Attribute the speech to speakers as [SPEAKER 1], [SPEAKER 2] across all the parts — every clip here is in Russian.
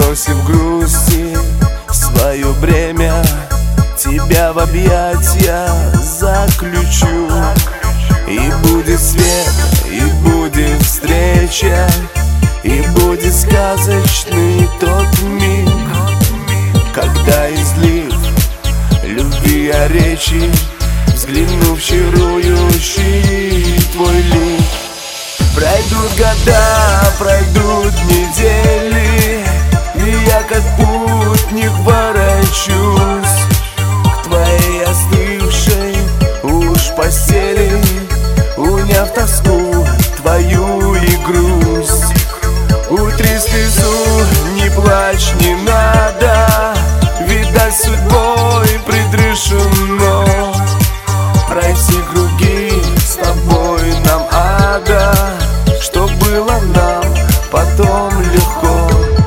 [SPEAKER 1] бросив грусти свое бремя, тебя в объятия заключу. И будет свет, и будет встреча, и будет сказочный тот миг, когда излив любви о речи, взглянув чарующий твой лик. Пройдут года, пройдут недели, и я как путник ворочусь к твоей остывшей уж постели, уняв тоску твою и грусть. Утри слезу, не плачь, не надо, видать, судьбой предрешено пройти круги с тобой нам ада, что было нам потом легко.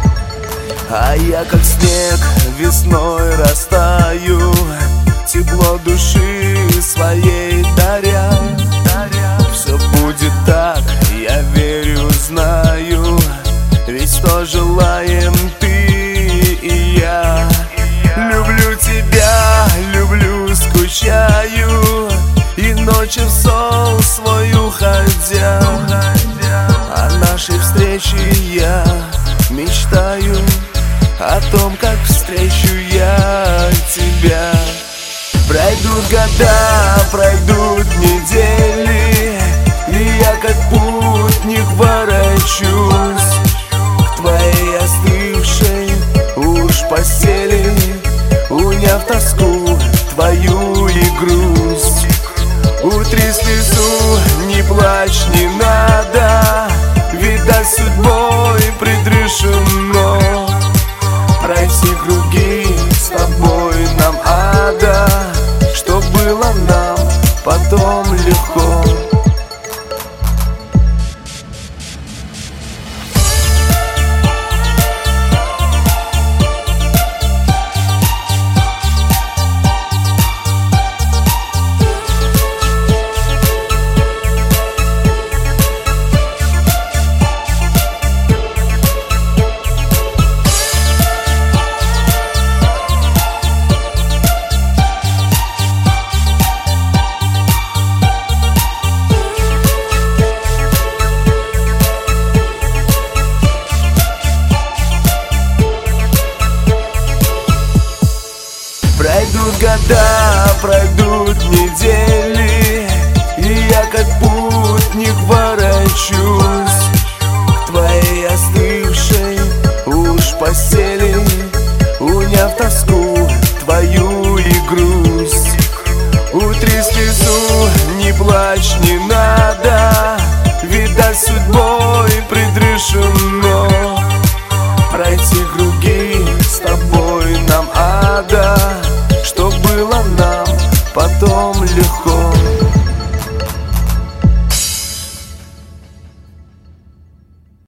[SPEAKER 1] А я как снег весной растаю, тепло души своей даря. Все будет так, я верю, знаю, ведь что желаем ты и я. Люблю тебя, люблю, скучаю, и ночью в сон свой уходя, о нашей встрече я мечтаю, о том, как встречу я тебя. Пройдут года, пройдут недели, и я как путник ворочусь к твоей остывшей уж постели, уняв тоску твою и грусть. Утри слезу, не плачь, не надо, видать, судьбой предрешено пройти круги с тобой нам ада, что было нам потом легко. Пройдут года, пройдут недели, и я как путник ворочусь к твоей остывшей уж постели, уняв тоску твою и грусть. Утри слезу, не плачь, не надо, видать, судьбой предрешено пройти круги с тобой нам ада, что было нам потом легко.